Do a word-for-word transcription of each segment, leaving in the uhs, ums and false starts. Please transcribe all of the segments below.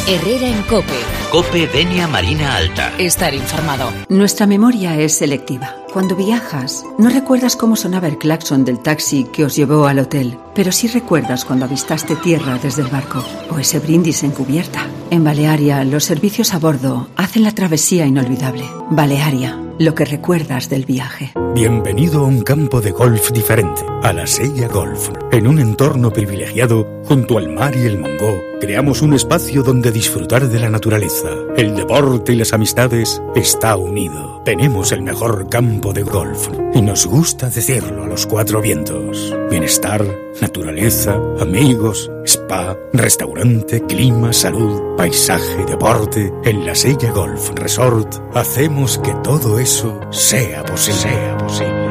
Herrera en COPE. COPE Denia Marina Alta. Estar informado. Nuestra memoria es selectiva. Cuando viajas, no recuerdas cómo sonaba el claxon del taxi que os llevó al hotel, pero sí recuerdas cuando avistaste tierra desde el barco o ese brindis en cubierta. En Balearia, los servicios a bordo hacen la travesía inolvidable. Balearia, lo que recuerdas del viaje. Bienvenido a un campo de golf diferente, a la Sella Golf. En un entorno privilegiado, junto al mar y el Mongó, creamos un espacio donde disfrutar de la naturaleza. El deporte y las amistades está unido. Tenemos el mejor campo de golf y nos gusta decirlo a los cuatro vientos. Bienestar, naturaleza, amigos, spa, restaurante, clima, salud, paisaje, deporte. En la Sella Golf Resort hacemos que todo eso sea posible. Sea posible.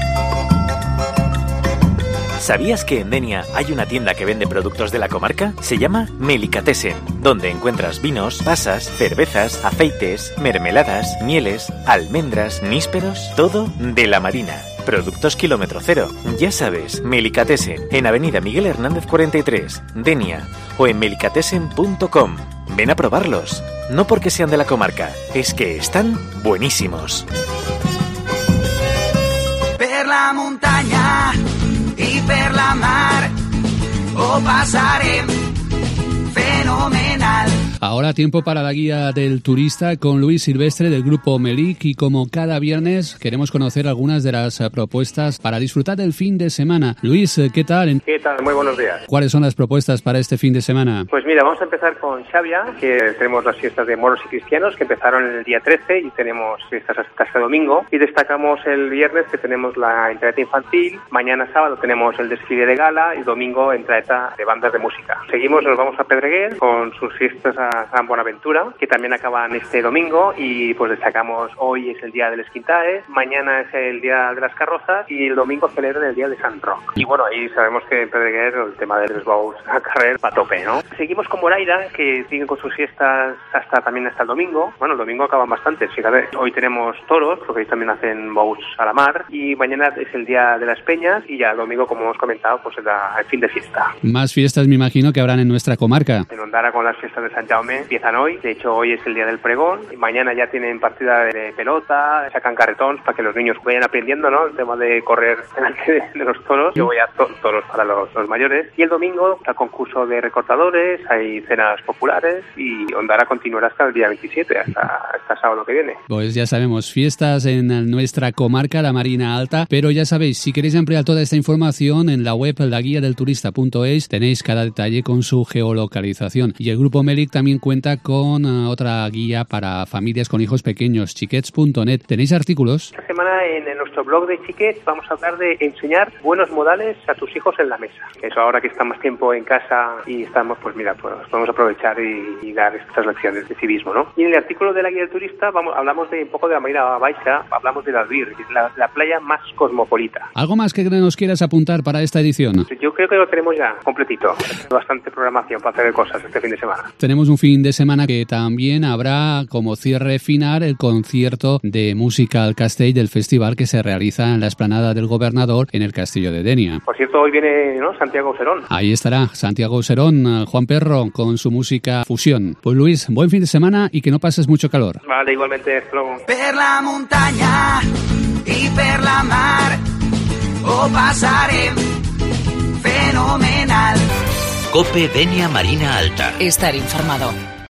¿Sabías que en Denia hay una tienda que vende productos de la comarca? Se llama Melicatessen, donde encuentras vinos, pasas, cervezas, aceites, mermeladas, mieles, almendras, nísperos, todo de la marina. Productos kilómetro cero. Ya sabes, Melicatessen, en Avenida Miguel Hernández cuarenta y tres, Denia, o en melicatessen punto com. Ven a probarlos. No porque sean de la comarca, es que están buenísimos. Per la muntanya i per la mar ho passarem fenomenal. Ahora tiempo para la guía del turista con Luis Silvestre del Grupo Melic, y como cada viernes queremos conocer algunas de las propuestas para disfrutar del fin de semana. Luis, ¿qué tal? ¿Qué tal? Muy buenos días. ¿Cuáles son las propuestas para este fin de semana? Pues mira, vamos a empezar con Xavia, que tenemos las fiestas de moros y cristianos que empezaron el día trece y tenemos fiestas hasta este domingo, y destacamos el viernes que tenemos la entraeta infantil, mañana sábado tenemos el desfile de gala y domingo entraeta de bandas de música. Seguimos, nos vamos a Pedreguer con sus fiestas a San Buenaventura, que también acaban este domingo, y pues destacamos hoy es el día del Esquintae, mañana es el día de las carrozas y el domingo celebran el día de San Roc. Y bueno, ahí sabemos que en Pedreguer el tema de los baús a carrer va a tope, ¿no? Seguimos con Moraira, que siguen con sus fiestas hasta también hasta el domingo. Bueno, el domingo acaban bastantes, fíjate. Hoy tenemos toros, porque hoy también hacen baús a la mar, y mañana es el día de las peñas, y ya el domingo, como hemos comentado, pues es el fin de fiesta. Más fiestas me imagino que habrán en nuestra comarca. En Ondara con las fiestas de San Jaume empiezan hoy, de hecho hoy es el día del pregón, y mañana ya tienen partida de pelota, sacan carretons para que los niños vayan aprendiendo, ¿no?, el tema de correr delante de, de los toros, y luego ya to- toros para los, los mayores, y el domingo está concurso de recortadores, hay cenas populares, y Ondara continuará hasta el día veintisiete, hasta, hasta sábado que viene. Pues ya sabemos, fiestas en nuestra comarca, la Marina Alta, pero ya sabéis, si queréis ampliar toda esta información en la web la guía del turista punto es, tenéis cada detalle con su geolocalización, y el Grupo Melic también cuenta con uh, otra guía para familias con hijos pequeños, xiquets punto net. ¿Tenéis artículos? Esta semana en, en nuestro blog de Xiquets vamos a hablar de enseñar buenos modales a tus hijos en la mesa. Eso ahora que estamos tiempo en casa y estamos, pues mira, pues podemos aprovechar y, y dar estas lecciones de civismo, ¿no? Y en el artículo de la guía del turista vamos, hablamos de un poco de la Marina Baixa, hablamos de Albir, que es la, la playa más cosmopolita. ¿Algo más que nos quieras apuntar para esta edición? Yo creo que lo tenemos ya completito. Bastante programación para hacer cosas este fin de semana. Tenemos un fin de semana que también habrá como cierre final el concierto de música al castell del festival que se realiza en la explanada del Gobernador en el Castillo de Denia. Por cierto, hoy viene, ¿no?, Santiago Serón. Ahí estará Santiago Serón, Juan Perro, con su música fusión. Pues Luis, buen fin de semana y que no pases mucho calor. Vale, igualmente, hasta luego. Per la muntanya i per la mar ho passarem fenomenal. COPE Denia Marina Alta. Estar informado.